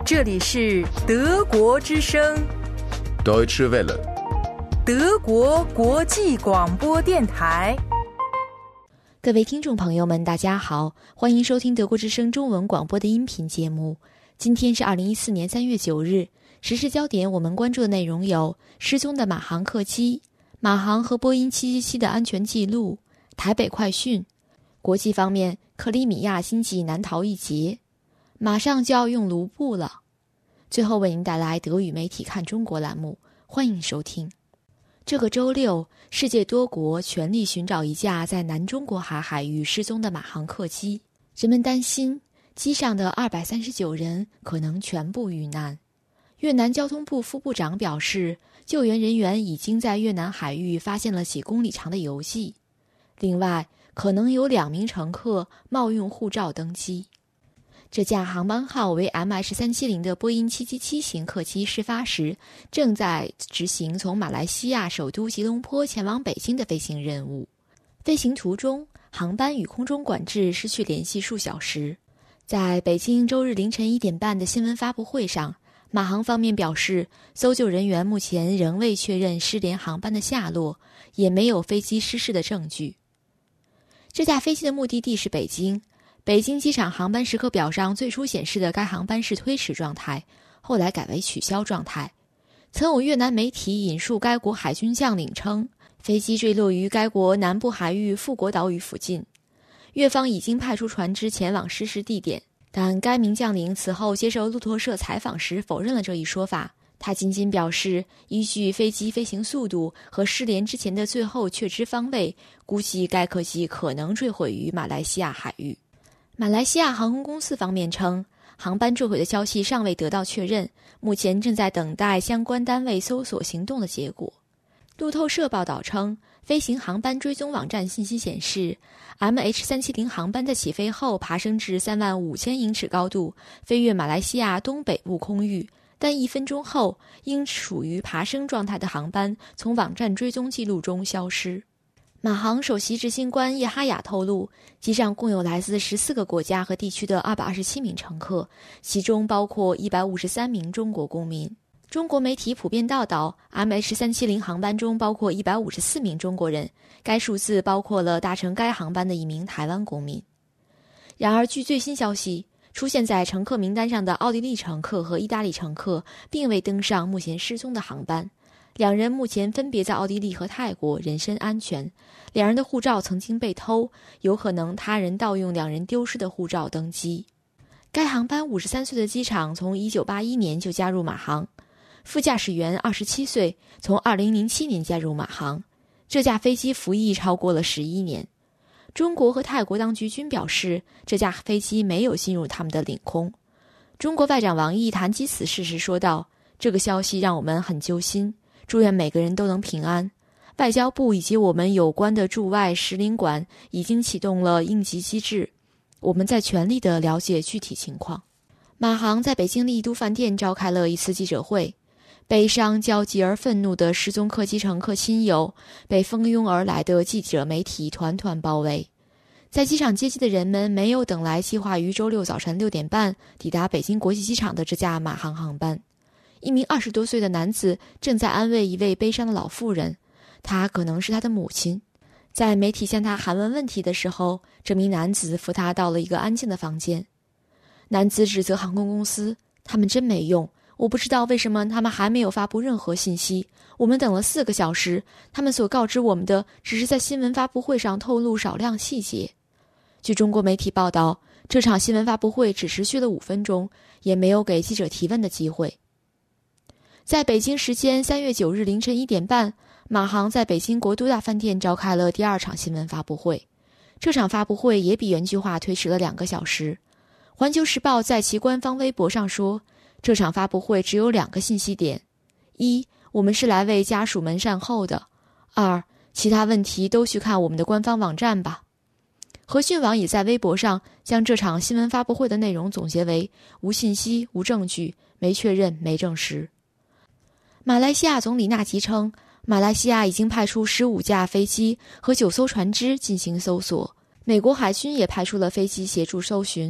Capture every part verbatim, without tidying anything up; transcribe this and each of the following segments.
这里是德国之声 Deutsche Welle， 德国国际广播电台。 各位听众朋友们，大家好，欢迎收听德国之声中文广播的音频节目。今天是二零一四年三月九日，时事焦点我们关注的内容有：失踪的马航客机、马航和波音七七七的安全记录、台北快讯。国际方面，克里米亚经济难逃一劫，马上就要用卢布了。最后为您带来德语媒体看中国栏目，欢迎收听。这个周六，世界多国全力寻找一架在南中国海海域失踪的马航客机，人们担心机上的二百三十九人可能全部遇难。越南交通部副部长表示，救援人员已经在越南海域发现了几公里长的油迹，另外可能有两名乘客冒用护照登机。这架航班号为 M H 三七零 的波音七七七型客机事发时正在执行从马来西亚首都吉隆坡前往北京的飞行任务。飞行途中，航班与空中管制失去联系数小时。在北京周日凌晨一点半的新闻发布会上，马航方面表示，搜救人员目前仍未确认失联航班的下落，也没有飞机失事的证据。这架飞机的目的地是北京。北京机场航班时刻表上最初显示的该航班是推迟状态，后来改为取消状态。曾有越南媒体引述该国海军将领称，飞机坠落于该国南部海域富国岛屿附近。越方已经派出船只前往失事地点，但该名将领此后接受路透社采访时否认了这一说法。他仅仅表示，依据飞机飞行速度和失联之前的最后确知方位，估计该客机可能坠毁于马来西亚海域。马来西亚航空公司方面称，航班坠毁的消息尚未得到确认，目前正在等待相关单位搜索行动的结果。路透社报道称，飞行航班追踪网站信息显示 M H 三七零 航班在起飞后爬升至三万五千英尺高度，飞越马来西亚东北部空域，但一分钟后因处于爬升状态的航班从网站追踪记录中消失。马航首席执行官叶哈雅透露，机上共有来自十四个国家和地区的二百二十七名乘客，其中包括一百五十三名中国公民。中国媒体普遍报道 M H 三七零 航班中包括一百五十四名中国人，该数字包括了搭乘该航班的一名台湾公民。然而据最新消息，出现在乘客名单上的奥地利乘客和意大利乘客并未登上目前失踪的航班，两人目前分别在奥地利和泰国，人身安全。两人的护照曾经被偷，有可能他人盗用两人丢失的护照登机。该航班五十三岁的机长从一九八一年就加入马航，副驾驶员二十七岁，从二零零七年加入马航。这架飞机服役超过了十一年。中国和泰国当局均表示，这架飞机没有进入他们的领空。中国外长王毅谈及此事时说道，这个消息让我们很揪心，祝愿每个人都能平安。外交部以及我们有关的驻外使领馆已经启动了应急机制，我们在全力地了解具体情况。马航在北京丽都饭店召开了一次记者会，悲伤、焦急而愤怒的失踪客机乘客亲友被蜂拥而来的记者媒体团团包围。在机场接机的人们没有等来计划于周六早晨六点半抵达北京国际机场的这架马航航班。一名二十多岁的男子正在安慰一位悲伤的老妇人，他可能是他的母亲。在媒体向他函问问题的时候，这名男子扶他到了一个安静的房间。男子指责航空公司，他们真没用，我不知道为什么他们还没有发布任何信息。我们等了四个小时，他们所告知我们的只是在新闻发布会上透露少量细节。据中国媒体报道，这场新闻发布会只持续了五分钟，也没有给记者提问的机会。在北京时间三月九日凌晨一点半，马航在北京国都大饭店召开了第二场新闻发布会。这场发布会也比原计划推迟了两个小时。环球时报在其官方微博上说，这场发布会只有两个信息点：一，我们是来为家属们善后的；二，其他问题都去看我们的官方网站吧。和讯网也在微博上将这场新闻发布会的内容总结为无信息、无证据、没确认、没证实。马来西亚总理纳吉称，马来西亚已经派出十五架飞机和九艘船只进行搜索，美国海军也派出了飞机协助搜寻。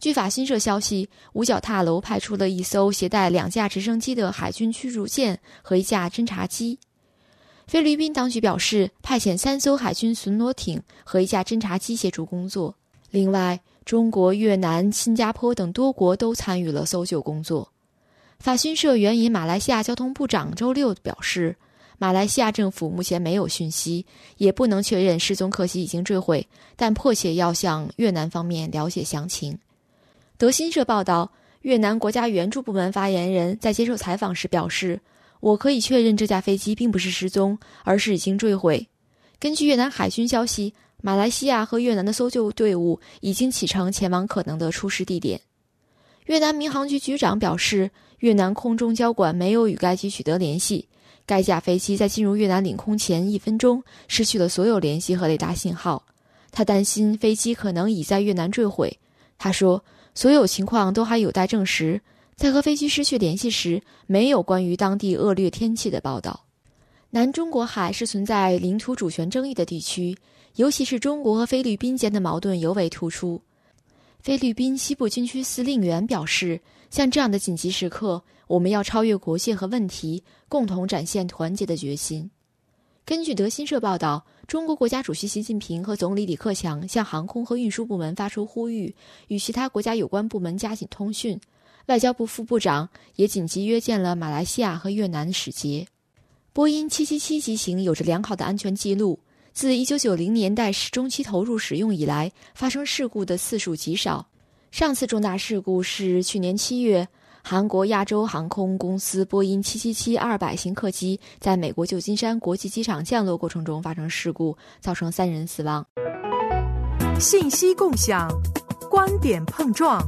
据法新社消息，五角大楼派出了一艘携带两架直升机的海军驱逐舰和一架侦察机。菲律宾当局表示，派遣三艘海军巡逻艇和一架侦察机协助工作。另外，中国、越南、新加坡等多国都参与了搜救工作。法新社援引马来西亚交通部长周六表示，马来西亚政府目前没有讯息，也不能确认失踪客机已经坠毁，但迫切要向越南方面了解详情。德新社报道，越南国家援助部门发言人在接受采访时表示，我可以确认这架飞机并不是失踪，而是已经坠毁。根据越南海军消息，马来西亚和越南的搜救队伍已经启程前往可能的出事地点。越南民航局局长表示，越南空中交管没有与该机取得联系，该架飞机在进入越南领空前一分钟失去了所有联系和雷达信号。他担心飞机可能已在越南坠毁。他说，所有情况都还有待证实，在和飞机失去联系时，没有关于当地恶劣天气的报道。南中国海是存在领土主权争议的地区，尤其是中国和菲律宾间的矛盾尤为突出。菲律宾西部军区司令员表示，像这样的紧急时刻，我们要超越国界和问题，共同展现团结的决心。根据德新社报道，中国国家主席习近平和总理李克强向航空和运输部门发出呼吁，与其他国家有关部门加紧通讯。外交部副部长也紧急约见了马来西亚和越南使节。波音七七七机型有着良好的安全记录，自一九九零年代中期投入使用以来，发生事故的次数极少。上次重大事故是去年七月，韩国亚洲航空公司波音七七七二百型客机在美国旧金山国际机场降落过程中发生事故，造成三人死亡。 信息共享，观点碰撞。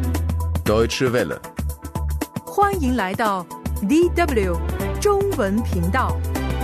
Deutsche Welle， 欢迎来到 D W 中文频道。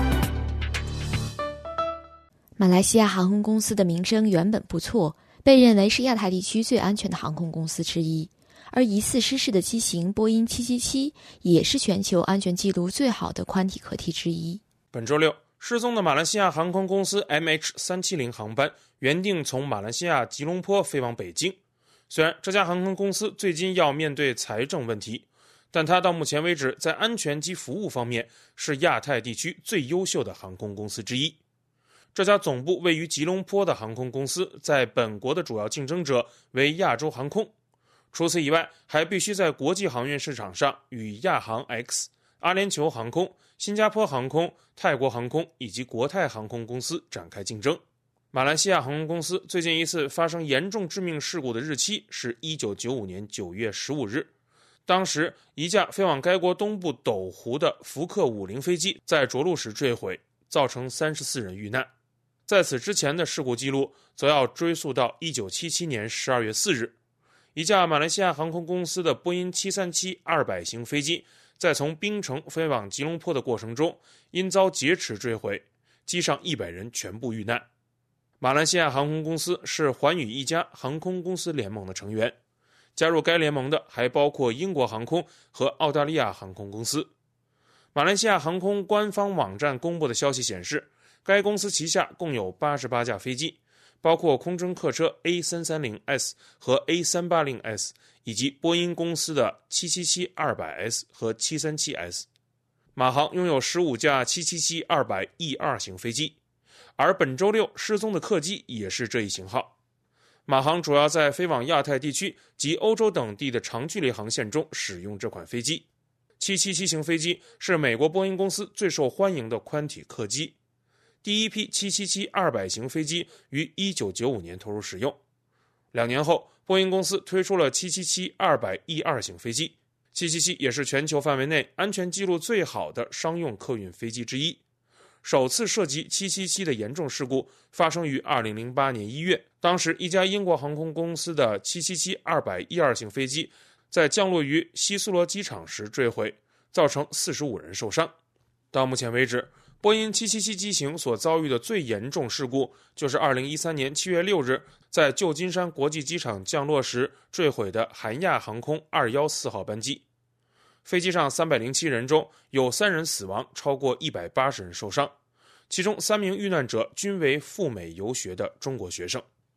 马来西亚航空公司的名声原本不错，被认为是亚太地区最安全的航空公司之一。而疑似失事的机型波音七七七也是全球安全记录最好的宽体客机之一。 本周六，失踪的马来西亚航空公司 M H 三七零 航班原定从马来西亚吉隆坡飞往北京。虽然这家航空公司最近要面对财政问题，但它到目前为止在安全及服务方面是亚太地区最优秀的航空公司之一。这家总部位于吉隆坡的航空公司在本国的主要竞争者为亚洲航空，除此以外，还必须在国际航运市场上与亚航 X、阿联酋航空、新加坡航空、泰国航空以及国泰航空公司展开竞争。马来西亚航空公司最近一次发生严重致命事故的日期是一九九五年九月十五日，当时一架飞往该国东部斗湖的福克五零飞机在着陆时坠毁，造成三十四人遇难。在此之前的事故记录则要追溯到一九七七年十二月四日，一架马来西亚航空公司的波音七三七二百型飞机在从槟城飞往吉隆坡的过程中因遭劫持坠毁，机上一百人全部遇难。马来西亚航空公司是寰宇一家航空公司联盟的成员，加入该联盟的还包括英国航空和澳大利亚航空公司。马来西亚航空官方网站公布的消息显示，该公司旗下共有八十八架飞机，包括空中客车 A三三零 S 和 A三八零 S， 以及波音公司的七七七二百 S 和七三七 S。 马航拥有十五架七七七二百 E 二 型飞机，而本周六失踪的客机也是这一型号。马航主要在飞往亚太地区及欧洲等地的长距离航线中使用这款飞机。七七七型飞机是美国波音公司最受欢迎的宽体客机。第一批七七七二百型飞机于一九九五年投入使用，两年后，波音公司推出了七七七二百 E 二 型飞机。七七七也是全球范围内安全记录最好的商用客运飞机之一。首次涉及七七七的严重事故发生于二零零八年一月，当时一家英国航空公司的七七七二百 E 二 型飞机在降落于希苏罗机场时坠毁，造成四十五人受伤。到目前为止，波音七七七机型所遭遇的最严重事故就是二零一三年七月六日在旧金山国际机场降落时坠毁的韩亚航空二一四号班机。飞机上三百零七人中有三人死亡，超过一百八十人受伤，其中三名遇难者均为赴美游学的中国学生。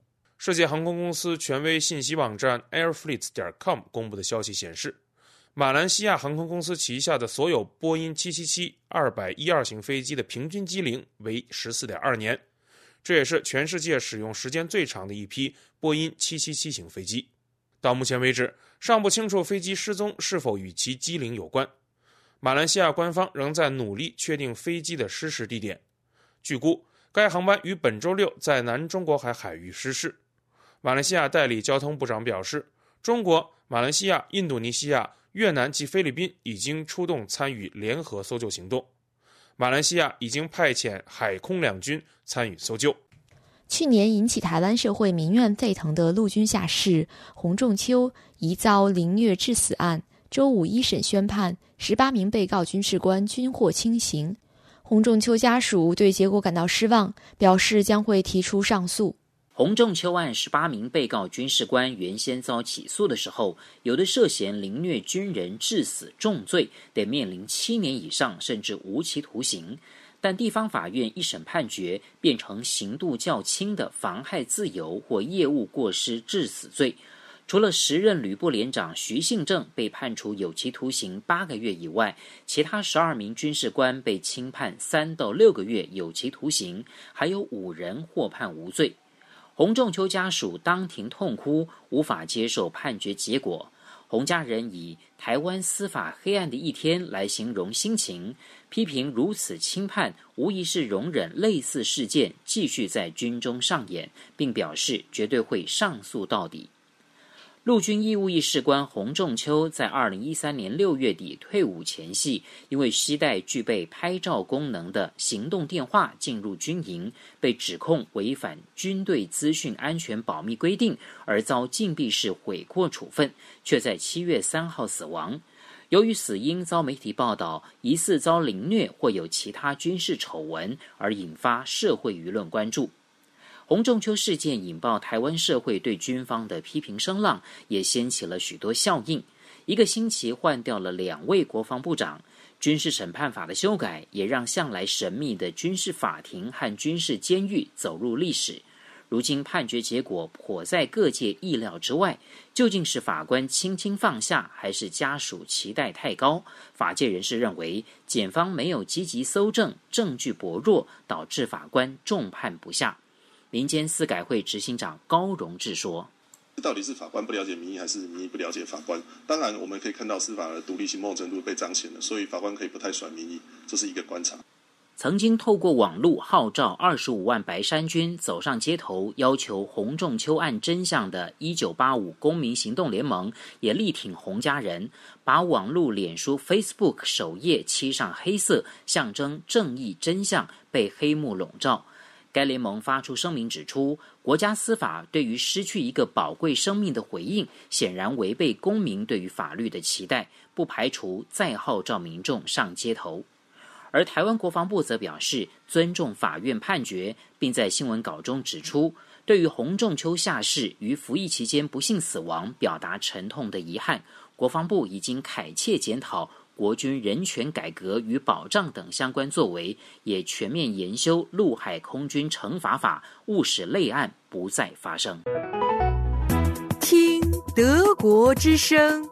世界航空公司权威信息网站 airfleets 点 com 公布的消息显示，马来西亚航空公司旗下的所有波音七七七 二百一十二型飞机的平均机龄为 十四点二年，这也是全世界使用时间最长的一批波音七七七型飞机。到目前为止，尚不清楚飞机失踪是否与其机龄有关。马来西亚官方仍在努力确定飞机的失事地点。据估，该航班于本周六在南中国海海域失事。马来西亚代理交通部长表示，中国、马来西亚、印度尼西亚、越南及菲律宾已经出动参与联合搜救行动。马来西亚已经派遣海空两军参与搜救。 去年引起台湾社会民怨沸腾的陆军下士洪仲丘疑遭凌虐致死案，周五一审宣判，十八名被告军事官均获轻刑。洪仲丘家属对结果感到失望，表示将会提出上诉。 洪仲丘案十八名被告军事官原先遭起诉的时候，有的涉嫌凌虐军人致死重罪，得面临七年以上甚至无期徒刑。但地方法院一审判决变成刑度较轻的妨害自由或业务过失致死罪。除了时任旅部连长徐信正被判处有期徒刑八个月以外，其他十二名军事官被轻判三到六个月有期徒刑，还有五人获判无罪。洪仲丘家属当庭痛哭，无法接受判决结果。洪家人以台湾司法黑暗的一天来形容心情，批评如此轻判无疑是容忍类似事件继续在军中上演，并表示绝对会上诉到底。陆军义务役士官洪仲丘在二零一三年六月底退伍前夕，因为携带具备拍照功能的行动电话进入军营，被指控违反军队资讯安全保密规定，而遭禁闭式悔过处分，却在七月三号死亡。由于死因遭媒体报道疑似遭凌虐或有其他军事丑闻，而引发社会舆论关注。洪仲丘事件引爆台湾社会对军方的批评声浪，也掀起了许多效应。一个星期换掉了两位国防部长，军事审判法的修改也让向来神秘的军事法庭和军事监狱走入历史。如今判决结果颇在各界意料之外，究竟是法官轻轻放下，还是家属期待太高？法界人士认为，检方没有积极搜证，证据薄弱，导致法官重判不下。民间司改会执行长高荣志说， 到底是法官不了解民意，还是民意不了解法官？当然我们可以看到司法的独立性某种程度被彰显了，所以法官可以不太甩民意，这是一个观察。 曾经透过网络号召二十五万白衫军走上街头要求洪仲丘案真相的一九八五公民行动联盟，也力挺洪家人，把网络脸书 Facebook 首页漆上黑色，象征正义真相被黑幕笼罩。该联盟发出声明指出，国家司法对于失去一个宝贵生命的回应，显然违背公民对于法律的期待，不排除再号召民众上街头。而台湾国防部则表示尊重法院判决，并在新闻稿中指出，对于洪仲丘下士于服役期间不幸死亡表达沉痛的遗憾。国防部已经恳切检讨国军人权改革与保障等相关作为，也全面研修陆海空军惩罚法，务使类案不再发生。 听德国之声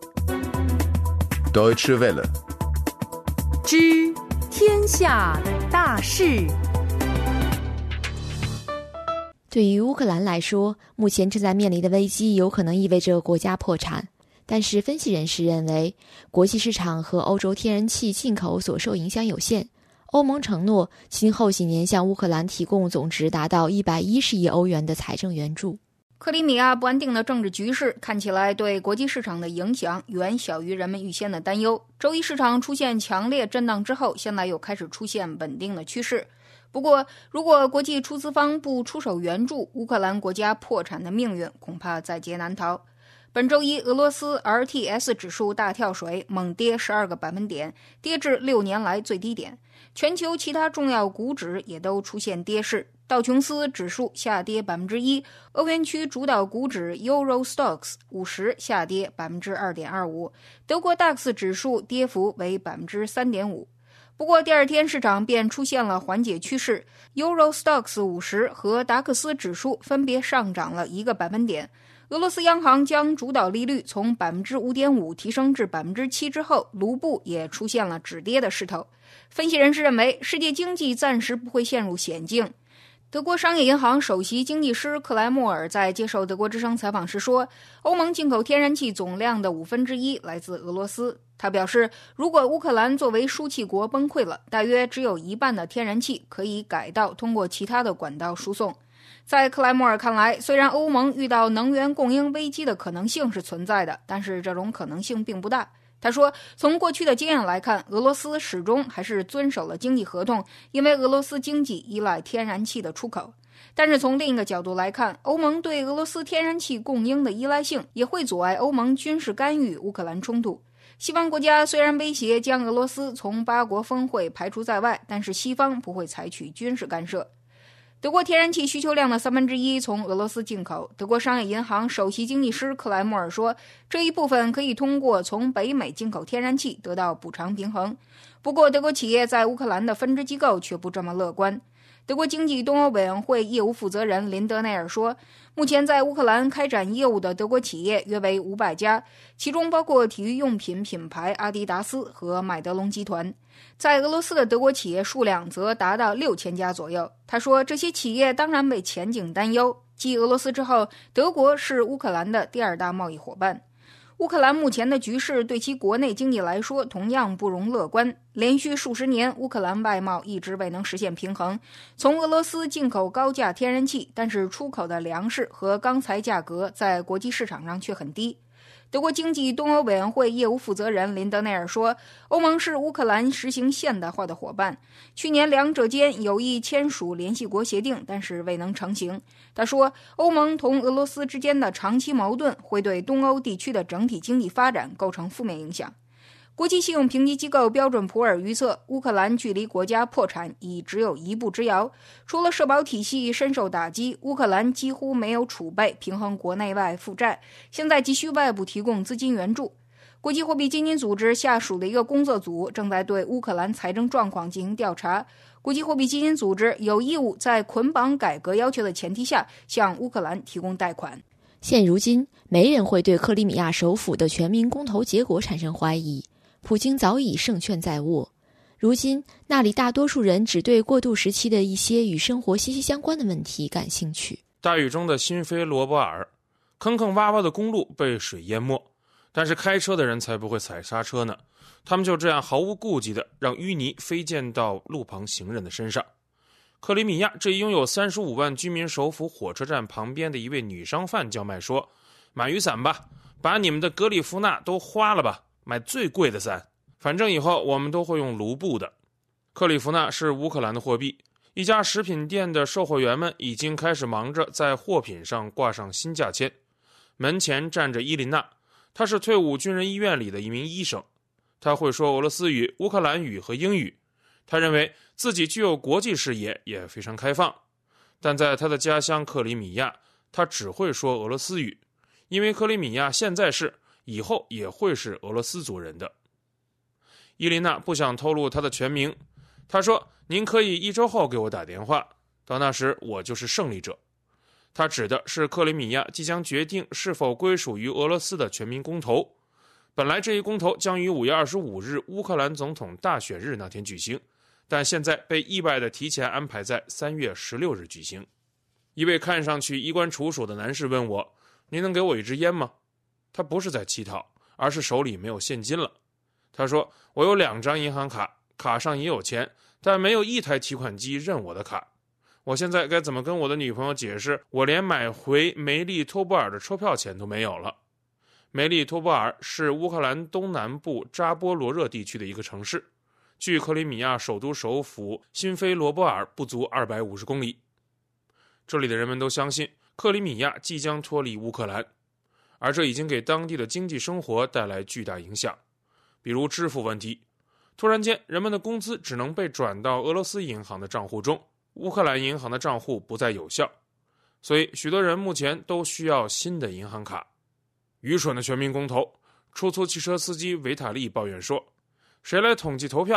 Deutsche Welle 之天下大事。 对于乌克兰来说，目前正在面临的危机有可能意味着国家破产。但是分析人士认为，国际市场和欧洲天然气进口所受影响有限。欧盟承诺今后几年向乌克兰提供总值达到一百一十亿欧元的财政援助。 克里米亚不安定的政治局势看起来对国际市场的影响远小于人们预先的担忧。周一市场出现强烈震荡之后，现在又开始出现稳定的趋势。不过，如果国际出资方不出手援助，乌克兰国家破产的命运恐怕在劫难逃。本周一，俄罗斯 R T S 指数大跳水，猛跌十二个百分点，跌至六年来最低点。全球其他重要股指也都出现跌势，道琼斯指数下跌百分之一，欧元区主导股指 Euro Stoxx 五十下跌百分之二点二五，德国 D A X 指数跌幅为百分之三点五。 不过第二天市场便出现了缓解趋势 ，Euro Stoxx 五十和达克斯指数分别上涨了一个百分点。俄罗斯央行将主导利率从 百分之五点五 提升至 百分之七 之后，卢布也出现了止跌的势头。分析人士认为，世界经济暂时不会陷入险境。德国商业银行首席经济师克莱默尔在接受德国之声采访时说，欧盟进口天然气总量的五分之一来自俄罗斯。他表示，如果乌克兰作为输气国崩溃了，大约只有一半的天然气可以改道通过其他的管道输送。在克莱默尔看来，虽然欧盟遇到能源供应危机的可能性是存在的，但是这种可能性并不大。他说，从过去的经验来看，俄罗斯始终还是遵守了经济合同，因为俄罗斯经济依赖天然气的出口。但是从另一个角度来看，欧盟对俄罗斯天然气供应的依赖性也会阻碍欧盟军事干预乌克兰冲突。西方国家虽然威胁将俄罗斯从八国峰会排除在外，但是西方不会采取军事干涉。德国天然气需求量的三分之一从俄罗斯进口。德国商业银行首席经济师克莱默尔说，这一部分可以通过从北美进口天然气得到补偿平衡。不过，德国企业在乌克兰的分支机构却不这么乐观。德国经济东欧委员会业务负责人林德内尔说，目前在乌克兰开展业务的德国企业约为五百家，其中包括体育用品品牌阿迪达斯和麦德龙集团。在俄罗斯的德国企业数量则达到六千家左右。他说，这些企业当然为前景担忧。继俄罗斯之后，德国是乌克兰的第二大贸易伙伴。乌克兰目前的局势对其国内经济来说同样不容乐观。连续数十年，乌克兰外贸一直未能实现平衡。从俄罗斯进口高价天然气，但是出口的粮食和钢材价格在国际市场上却很低。德国经济东欧委员会业务负责人林德内尔说，欧盟是乌克兰实行现代化的伙伴。去年两者间有意签署联系国协定，但是未能成行。他说，欧盟同俄罗斯之间的长期矛盾会对东欧地区的整体经济发展构成负面影响。国际信用评级机构标准普尔预测，乌克兰距离国家破产已只有一步之遥。除了社保体系深受打击，乌克兰几乎没有储备平衡国内外负债，现在急需外部提供资金援助。国际货币基金组织下属的一个工作组正在对乌克兰财政状况进行调查。国际货币基金组织有义务在捆绑改革要求的前提下向乌克兰提供贷款。 现如今，没人会对克里米亚首府的全民公投结果产生怀疑。普京早已胜券在握，如今那里大多数人只对过渡时期的一些与生活息息相关的问题感兴趣。 大雨中的新飞罗波尔，坑坑洼洼的公路被水淹没，但是开车的人才不会踩刹车呢，他们就这样毫无顾忌地让淤泥飞溅到路旁行人的身上。克里米亚这一拥有三十五万居民首府火车站旁边的一位女商贩叫卖说，买雨伞吧，把你们的格里夫纳都花了吧，买最贵的伞，反正以后我们都会用卢布的。克里夫纳是乌克兰的货币，一家食品店的售货员们已经开始忙着在货品上挂上新价签。门前站着伊琳娜，她是退伍军人医院里的一名医生，她会说俄罗斯语、乌克兰语和英语。她认为自己具有国际视野，也非常开放。但在她的家乡克里米亚，她只会说俄罗斯语，因为克里米亚现在是，以后也会是俄罗斯族人的。伊琳娜不想透露她的全名，她说，您可以一周后给我打电话，到那时我就是胜利者。她指的是克里米亚即将决定是否归属于俄罗斯的全民公投。本来这一公投将于五月二十五日乌克兰总统大选日那天举行，但现在被意外地提前安排在三月十六日举行。一位看上去衣冠楚楚的男士问我，您能给我一支烟吗？他不是在乞讨，而是手里没有现金了。他说，我有两张银行卡，卡上也有钱，但没有一台提款机认我的卡。我现在该怎么跟我的女朋友解释，我连买回梅利托波尔的车票钱都没有了。梅利托波尔是乌克兰东南部扎波罗热地区的一个城市，距克里米亚首都首府新飞罗波尔不足二百五十公里。这里的人们都相信克里米亚即将脱离乌克兰，而这已经给当地的经济生活带来巨大影响。比如支付问题，突然间人们的工资只能被转到俄罗斯银行的账户中，乌克兰银行的账户不再有效，所以许多人目前都需要新的银行卡。愚蠢的全民公投，出租汽车司机维塔利抱怨说，谁来统计投票，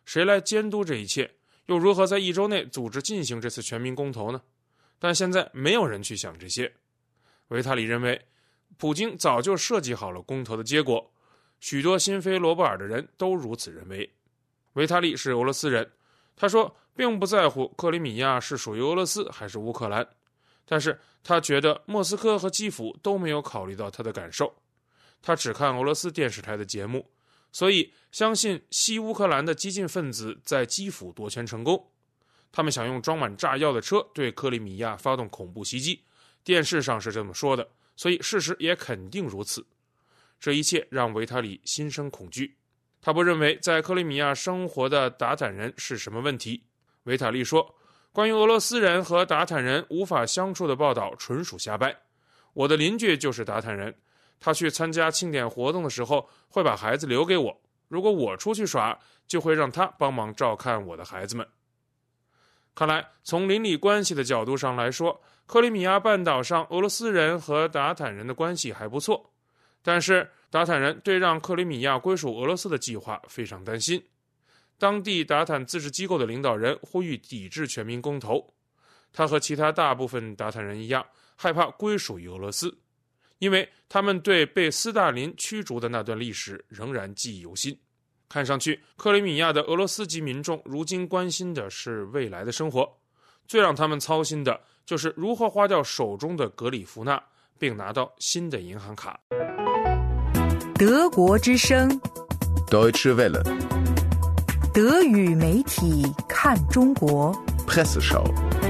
谁来监督这一切？又如何在一周内组织进行这次全民公投呢？但现在没有人去想这些。维塔里认为，普京早就设计好了公投的结果，许多心非罗伯尔的人都如此认为。维塔利是俄罗斯人，他说并不在乎克里米亚是属于俄罗斯还是乌克兰，但是他觉得莫斯科和基辅都没有考虑到他的感受。他只看俄罗斯电视台的节目，所以相信西乌克兰的激进分子在基辅夺权成功。他们想用装满炸药的车对克里米亚发动恐怖袭击，电视上是这么说的，所以事实也肯定如此。这一切让维塔里心生恐惧。他不认为在克里米亚生活的鞑靼人是什么问题。维塔利说，关于俄罗斯人和鞑靼人无法相处的报道纯属瞎掰。我的邻居就是鞑靼人，他去参加庆典活动的时候会把孩子留给我，如果我出去耍，就会让他帮忙照看我的孩子们。看来从邻里关系的角度上来说，克里米亚半岛上俄罗斯人和鞑靼人的关系还不错，但是鞑靼人对让克里米亚归属俄罗斯的计划非常担心。当地鞑靼自治机构的领导人呼吁抵制全民公投，他和其他大部分鞑靼人一样，害怕归属于俄罗斯，因为他们对被斯大林驱逐的那段历史仍然记忆犹新。看上去，克里米亚的俄罗斯籍民众如今关心的是未来的生活，最让他们操心的就是如何花掉手中的格里夫纳，并拿到新的银行卡。 德国之声 Deutsche Welle， 德语媒体看中国 Presseschau。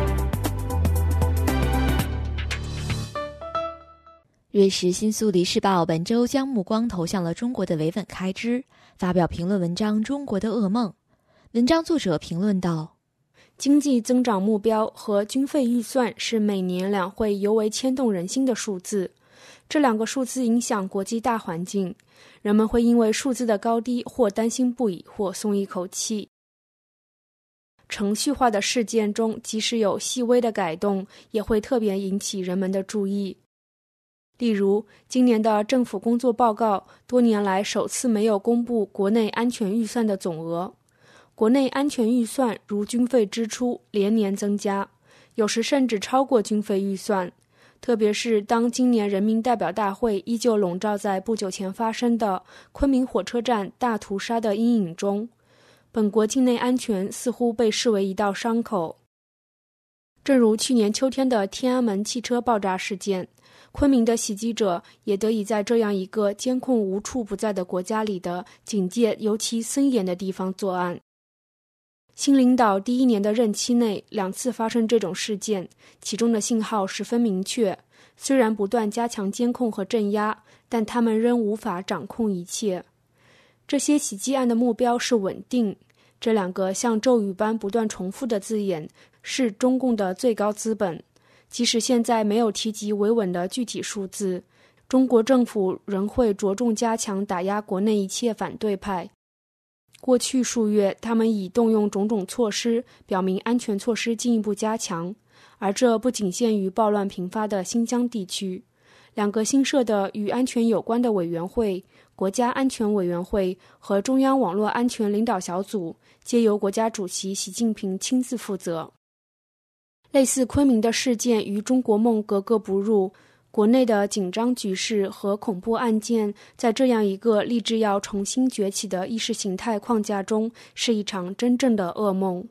瑞士新苏黎世报本周将目光投向了中国的维稳开支，发表评论文章《中国的噩梦》。文章作者评论道， 经济增长目标和军费预算是每年两会尤为牵动人心的数字，这两个数字影响国际大环境，人们会因为数字的高低或担心不已，或松一口气。程序化的事件中，即使有细微的改动，也会特别引起人们的注意。例如，今年的政府工作报告多年来首次没有公布国内安全预算的总额。国内安全预算如军费支出连年增加，有时甚至超过军费预算。特别是当今年人民代表大会依旧笼罩在不久前发生的昆明火车站大屠杀的阴影中，本国境内安全似乎被视为一道伤口。正如去年秋天的天安门汽车爆炸事件，昆明的袭击者也得以在这样一个监控无处不在的国家里的警戒尤其森严的地方作案。新领导第一年的任期内两次发生这种事件，其中的信号十分明确，虽然不断加强监控和镇压，但他们仍无法掌控一切。这些袭击案的目标是稳定，这两个像咒语般不断重复的字眼是中共的最高资本。即使现在没有提及维稳的具体数字，中国政府仍会着重加强打压国内一切反对派。过去数月，他们已动用种种措施，表明安全措施进一步加强，而这不仅限于暴乱频发的新疆地区。两个新设的与安全有关的委员会，国家安全委员会和中央网络安全领导小组，皆由国家主席习近平亲自负责。类似昆明的事件与中国梦格格不入，国内的紧张局势和恐怖案件在这样一个立志要重新崛起的意识形态框架中，是一场真正的噩梦。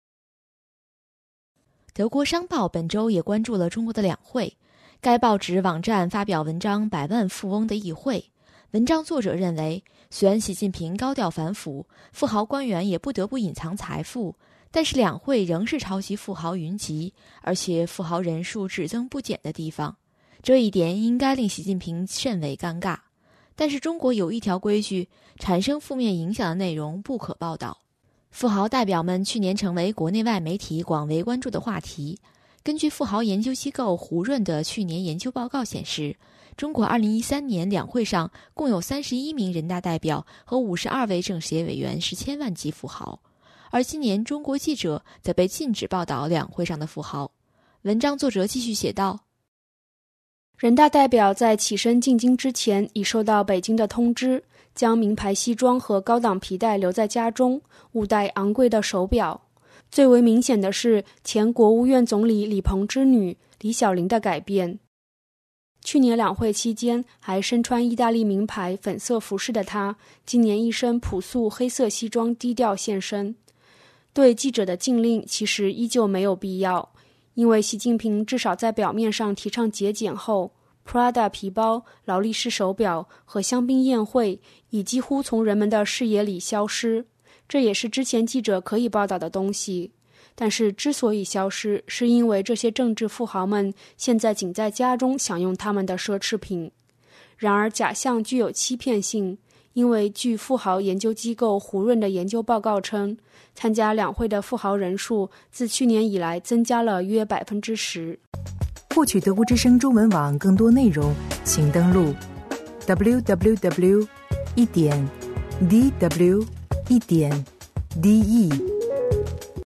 德国商报本周也关注了中国的两会，该报纸网站发表文章《百万富翁的议会》。文章作者认为，虽然习近平高调反腐，富豪官员也不得不隐藏财富，但是两会仍是超级富豪云集，而且富豪人数只增不减的地方，这一点应该令习近平甚为尴尬。但是中国有一条规矩，产生负面影响的内容不可报道。富豪代表们去年成为国内外媒体广为关注的话题。根据富豪研究机构胡润的去年研究报告显示，中国二零一三年两会上共有三十一名人大代表和五十二位政协委员是千万级富豪，而今年中国记者则被禁止报道两会上的富豪。文章作者继续写道， 人大代表在起身进京之前已收到北京的通知，将名牌西装和高档皮带留在家中，勿戴昂贵的手表。最为明显的是前国务院总理李鹏之女李小玲的改变。去年两会期间还身穿意大利名牌粉色服饰的她，今年一身朴素黑色西装低调现身。对记者的禁令其实依旧没有必要，因为习近平至少在表面上提倡节俭后， Prada 皮包、劳力士手表和香槟宴会已几乎从人们的视野里消失，这也是之前记者可以报道的东西。但是之所以消失，是因为这些政治富豪们现在仅在家中享用他们的奢侈品。然而假象具有欺骗性，因为据富豪研究机构胡润的研究报告称，参加两会的富豪人数自去年以来增加了约百分之十。 获取德国之声中文网更多内容，请登录 double-u double-u double-u 点 d w 点 d e。